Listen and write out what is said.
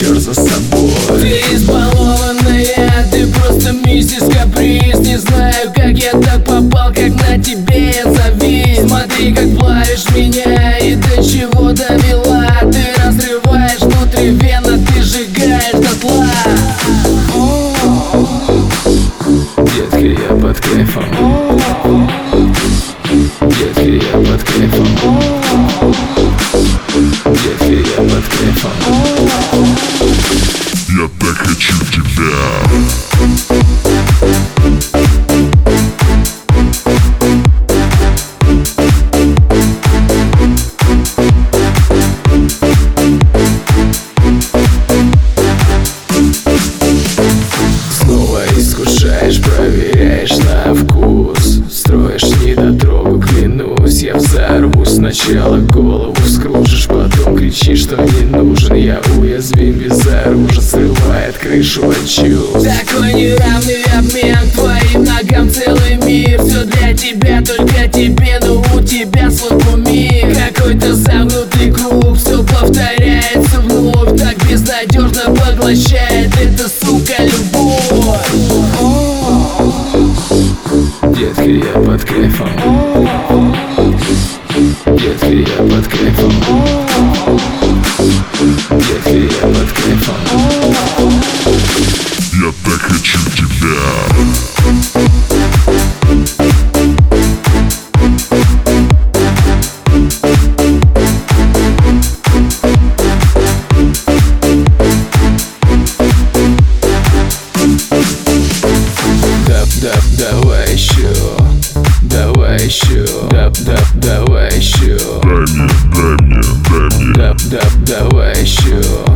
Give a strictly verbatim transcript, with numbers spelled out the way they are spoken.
черт за собой. Ты избалованная, ты просто миссис Каприз. Не знаю, как я так попал, как на тебе я завис. Смотри, как плавишь меня и до чего довела. Ты разрываешь внутри вены, ты сжигаешь дотла. Детка, я под кайфом. Детка, я под кайфом. Детка, я под кайфом. Я так хочу тебя. Искушаешь, проверяешь на вкус. Строишь недотрогу, клянусь, я взорвусь. Сначала голову скружишь, потом кричишь, что не нужен. Я уязвим, безоружен, срывает крышу от чувств. Такой неравный обмен, к твоим ногам целый мир. Все для тебя, только тебе, но у тебя свой кумир. Какой-то замкнутый круг, все повторяется вновь. Так безнадежно поглощает эта сука любовь. Детка, я под кайфом. Детка, я под кайфом. Детка, я под кайфом. Я так хочу тебя. Дап, давай еще, давай еще, дап, дап, давай еще, Дай мне, дай мне, дай мне. дап, дап, давай еще.